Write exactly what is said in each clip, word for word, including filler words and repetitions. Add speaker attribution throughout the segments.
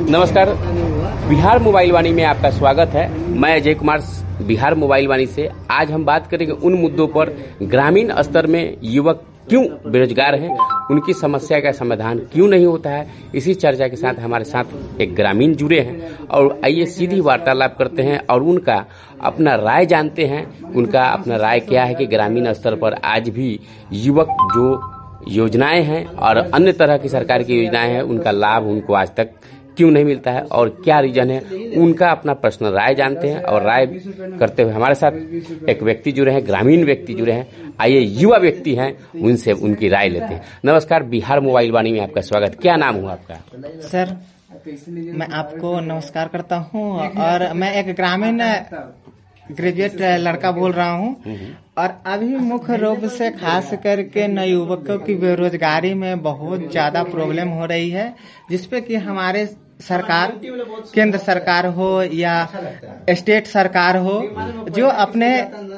Speaker 1: नमस्कार, बिहार मोबाइल वाणी में आपका स्वागत है। मैं अजय कुमार, बिहार मोबाइल वाणी से। आज हम बात करेंगे उन मुद्दों पर, ग्रामीण स्तर में युवक क्यों बेरोजगार हैं, उनकी समस्या का समाधान क्यों नहीं होता है। इसी चर्चा के साथ हमारे साथ एक ग्रामीण जुड़े हैं और आइए सीधी वार्तालाप करते हैं और उनका अपना राय जानते हैं। उनका अपना राय क्या है कि ग्रामीण स्तर पर आज भी युवक जो योजनाएं हैं और अन्य तरह की सरकार की योजनाएं हैं, उनका लाभ उनको आज तक क्यों नहीं मिलता है और क्या रीजन है, उनका अपना पर्सनल राय जानते हैं। और राय करते हुए हमारे साथ एक व्यक्ति जुड़े हैं, ग्रामीण व्यक्ति जुड़े हैं। आइए युवा व्यक्ति हैं, उनसे उनकी राय लेते हैं। नमस्कार, बिहार मोबाइल वाणी में आपका स्वागत। क्या नाम हुआ आपका?
Speaker 2: सर, मैं आपको नमस्कार करता हूं और मैं एक ग्रामीण ग्रेजुएट लड़का बोल रहा हूं और अभी मुख्य रूप से खास करके नवयुवकों की बेरोजगारी में बहुत ज्यादा प्रॉब्लम हो रही है, जिसपे कि हमारे सरकार, केंद्र सरकार हो या स्टेट सरकार हो, जो अपने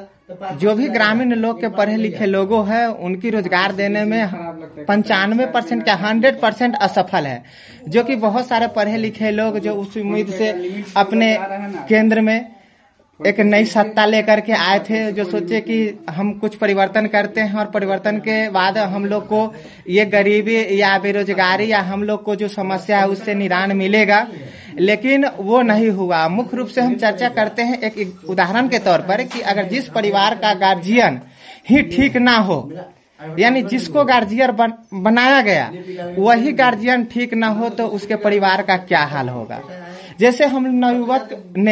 Speaker 2: जो भी ग्रामीण लोग के पढ़े लिखे लोगों हैं उनकी रोजगार देने में पंचानवे परसेंट क्या हंड्रेड परसेंट असफल है। जो कि बहुत सारे पढ़े लिखे लोग जो उस उम्मीद से अपने केंद्र में एक नई सत्ता लेकर के आए थे, जो सोचे कि हम कुछ परिवर्तन करते हैं और परिवर्तन के बाद हम लोग को ये गरीबी या बेरोजगारी या हम लोग को जो समस्या है उससे निदान मिलेगा, लेकिन वो नहीं हुआ। मुख्य रूप से हम चर्चा करते हैं एक उदाहरण के तौर पर कि अगर जिस परिवार का गार्जियन ही ठीक ना हो, यानी जिसको गार्जियन बन, बनाया गया वही गार्जियन ठीक ना हो, तो उसके परिवार का क्या हाल होगा। जैसे हम नवयुवक ने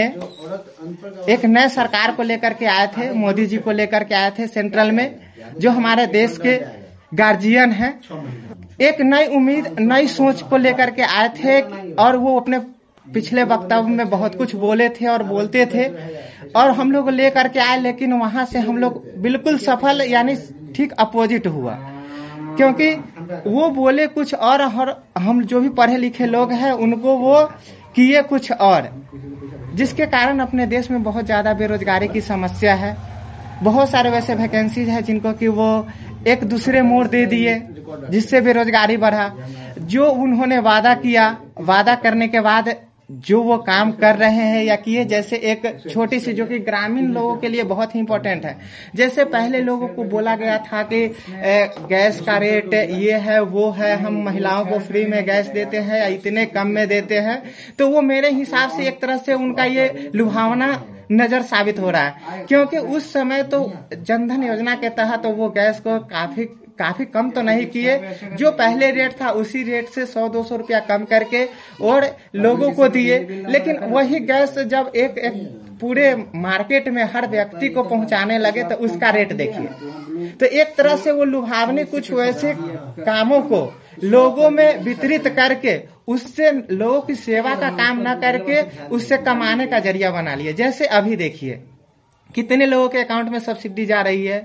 Speaker 2: एक नए सरकार को लेकर के आए थे, मोदी जी को लेकर के आए थे सेंट्रल में, जो हमारे देश के गार्जियन हैं। एक नई उम्मीद, नई सोच को लेकर के आए थे और वो अपने पिछले वक्तव्य में बहुत कुछ बोले थे और बोलते थे और हम लोग लेकर के आए, लेकिन वहां से हम लोग बिल्कुल सफल यानी ठीक अपोजिट हुआ, क्योंकि वो बोले कुछ और, और हम जो भी पढ़े लिखे लोग हैं उनको वो किए कुछ और, जिसके कारण अपने देश में बहुत ज्यादा बेरोजगारी की समस्या है। बहुत सारे वैसे वैकेंसीज है जिनको कि वो एक दूसरे मोड़ दे दिए, जिससे बेरोजगारी बढ़ा। जो उन्होंने वादा किया, वादा करने के बाद जो वो काम कर रहे हैं या किए, जैसे एक छोटी सी जो कि ग्रामीण लोगों के लिए बहुत ही इम्पोर्टेंट है। जैसे पहले लोगों को बोला गया था कि गैस का रेट ये है वो है, हम महिलाओं को फ्री में गैस देते हैं या इतने कम में देते हैं, तो वो मेरे हिसाब से एक तरह से उनका ये लुभावना नजर साबित हो रहा है, क्योंकि उस समय तो जनधन योजना के तहत तो वो गैस को काफी काफी कम तो नहीं किए, जो पहले रेट था उसी रेट से सौ दो सौ रुपया कम करके और लोगों को दिए। लेकिन वही गैस जब एक एक पूरे मार्केट में हर व्यक्ति को पहुंचाने लगे तो उसका रेट देखिए। तो एक तरह से वो लुभावने कुछ वैसे कामों को लोगों में वितरित करके उससे लोगों की सेवा का काम न करके उससे कमाने का जरिया बना लिए। जैसे अभी देखिए कितने लोगों के अकाउंट में सब्सिडी जा रही है,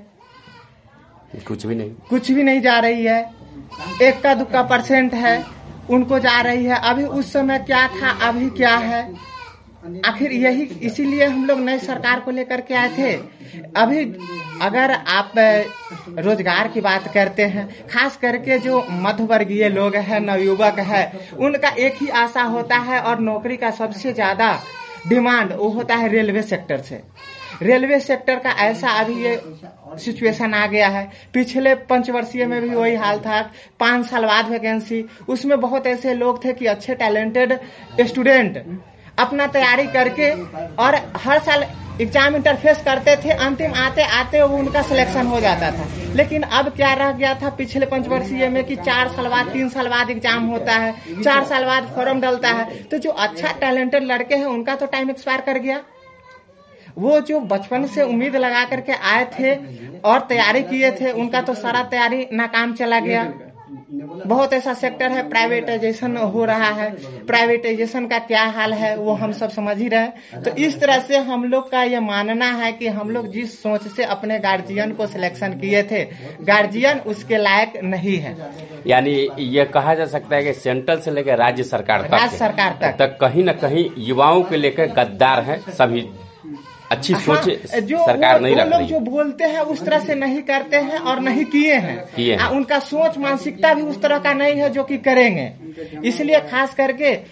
Speaker 1: कुछ भी नहीं, कुछ
Speaker 2: भी नहीं जा रही है। एक का दुक्का परसेंट है उनको जा रही है। अभी उस समय क्या था, अभी क्या है, आखिर यही इसीलिए हम लोग नई सरकार को लेकर के आए थे। अभी अगर आप रोजगार की बात करते हैं, खास करके जो मध्य वर्गीय लोग हैं, नवयुवक है, उनका एक ही आशा होता है और नौकरी का सबसे ज्यादा डिमांड वो होता है रेलवे सेक्टर से। रेलवे सेक्टर का ऐसा अभी ये सिचुएशन आ गया है, पिछले पंचवर्षीय में भी वही हाल था, पांच साल बाद वैकेंसी। उसमें बहुत ऐसे लोग थे कि अच्छे टैलेंटेड स्टूडेंट अपना तैयारी करके और हर साल एग्जाम इंटरफेस करते थे, अंतिम आते आते वो उनका सिलेक्शन हो जाता था। लेकिन अब क्या रह गया था पिछले पंचवर्षीय में कि चार साल बाद, तीन साल बाद एग्जाम होता है, चार साल बाद फॉर्म डलता है, तो जो अच्छा टैलेंटेड लड़के हैं उनका तो टाइम एक्सपायर कर गया। वो जो बचपन से उम्मीद लगा करके आए थे और तैयारी किए थे, उनका तो सारा तैयारी नाकाम चला गया। बहुत ऐसा सेक्टर है, प्राइवेटाइजेशन हो रहा है। प्राइवेटाइजेशन का क्या हाल है वो हम सब समझ ही रहे। तो इस तरह से हम लोग का ये मानना है कि हम लोग जिस सोच से अपने गार्जियन को सिलेक्शन किए थे, गार्जियन उसके लायक नहीं है।
Speaker 1: यानी ये कहा जा सकता है कि सेंट्रल से लेकर राज्य सरकार तक,
Speaker 2: राज्य सरकार तक,
Speaker 1: तक कहीं न कहीं युवाओं के लेकर गद्दार है सभी। अच्छी सोच
Speaker 2: जो
Speaker 1: सरकार नहीं रख रही।
Speaker 2: जो बोलते हैं उस तरह से नहीं करते हैं और नहीं किए हैं, किए हैं। उनका सोच मानसिकता भी उस तरह का नहीं है जो कि करेंगे। इसलिए खास करके